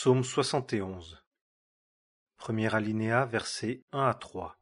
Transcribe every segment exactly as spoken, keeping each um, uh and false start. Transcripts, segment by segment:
Psaume soixante et onze. Premier alinéa, versets un à trois.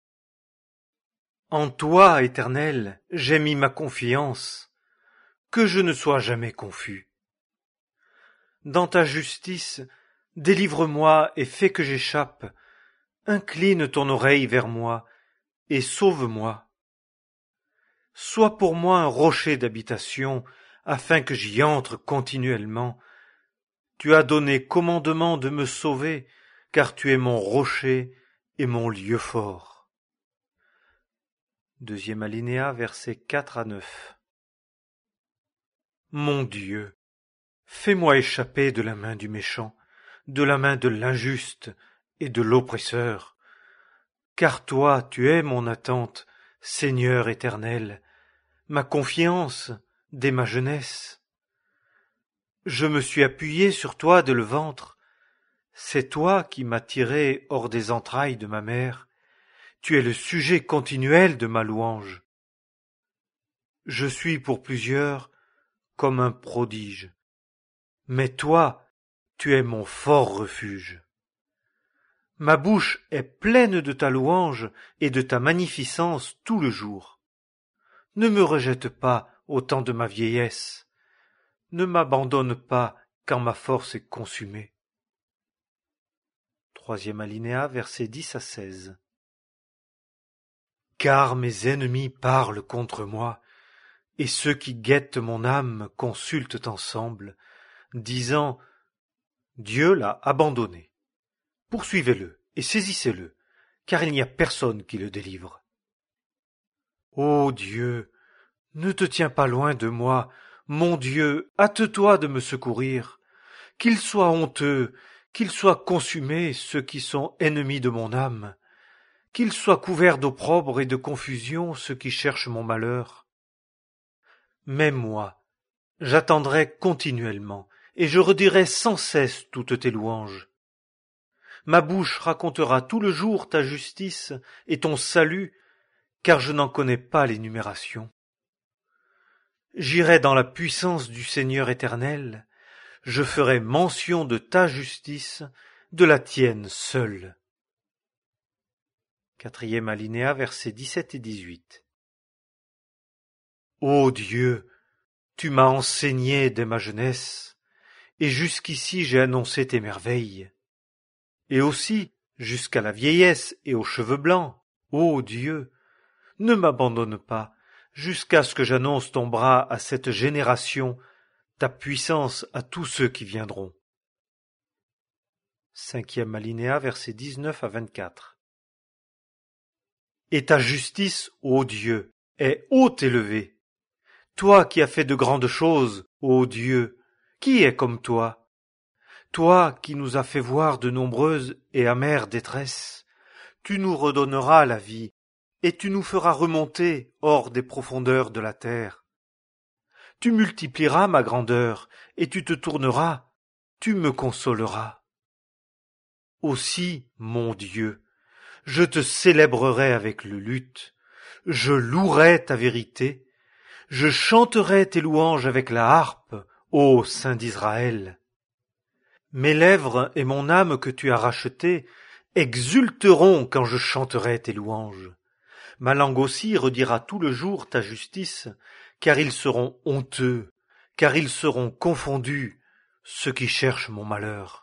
En toi, Éternel, j'ai mis ma confiance, que je ne sois jamais confus. Dans ta justice, délivre-moi et fais que j'échappe. Incline ton oreille vers moi et sauve-moi. Sois pour moi un rocher d'habitation, afin que j'y entre continuellement. Tu as donné commandement de me sauver, car tu es mon rocher et mon lieu fort. Deuxième alinéa, versets quatre à neuf. Mon Dieu, fais-moi échapper de la main du méchant, de la main de l'injuste et de l'oppresseur. Car toi, tu es mon attente, Seigneur éternel, ma confiance dès ma jeunesse. Je me suis appuyé sur toi dès le ventre. C'est toi qui m'as tiré hors des entrailles de ma mère. Tu es le sujet continuel de ma louange. Je suis pour plusieurs comme un prodige. Mais toi, tu es mon fort refuge. Ma bouche est pleine de ta louange et de ta magnificence tout le jour. Ne me rejette pas au temps de ma vieillesse. Ne m'abandonne pas quand ma force est consumée. Troisième alinéa, versets dix à seize. Car mes ennemis parlent contre moi, et ceux qui guettent mon âme consultent ensemble, disant « Dieu l'a abandonné. Poursuivez-le et saisissez-le, car il n'y a personne qui le délivre. » Ô Dieu, ne te tiens pas loin de moi, mon Dieu, hâte-toi de me secourir. Qu'ils soient honteux, qu'ils soient consumés, ceux qui sont ennemis de mon âme. Qu'ils soient couverts d'opprobre et de confusion, ceux qui cherchent mon malheur. Mais moi, j'attendrai continuellement, et je redirai sans cesse toutes tes louanges. Ma bouche racontera tout le jour ta justice et ton salut, car je n'en connais pas l'énumération. J'irai dans la puissance du Seigneur éternel, je ferai mention de ta justice, de la tienne seule. Quatrième alinéa, versets dix-sept et dix-huit. Ô Dieu, tu m'as enseigné dès ma jeunesse, et jusqu'ici j'ai annoncé tes merveilles. Et aussi, jusqu'à la vieillesse et aux cheveux blancs, ô Dieu, ne m'abandonne pas, jusqu'à ce que j'annonce ton bras à cette génération, ta puissance à tous ceux qui viendront. Cinquième alinéa, versets dix-neuf à vingt-quatre. Et ta justice, ô Dieu, est haute élevée. Toi qui as fait de grandes choses, ô Dieu, qui est comme toi? Toi qui nous as fait voir de nombreuses et amères détresses, tu nous redonneras la vie, et tu nous feras remonter hors des profondeurs de la terre. Tu multiplieras ma grandeur, et tu te tourneras, tu me consoleras. Aussi, mon Dieu, je te célébrerai avec le luth, je louerai ta vérité, je chanterai tes louanges avec la harpe, ô Saint d'Israël. Mes lèvres et mon âme que tu as rachetées exulteront quand je chanterai tes louanges. Ma langue aussi redira tout le jour ta justice, car ils seront honteux, car ils seront confondus, ceux qui cherchent mon malheur.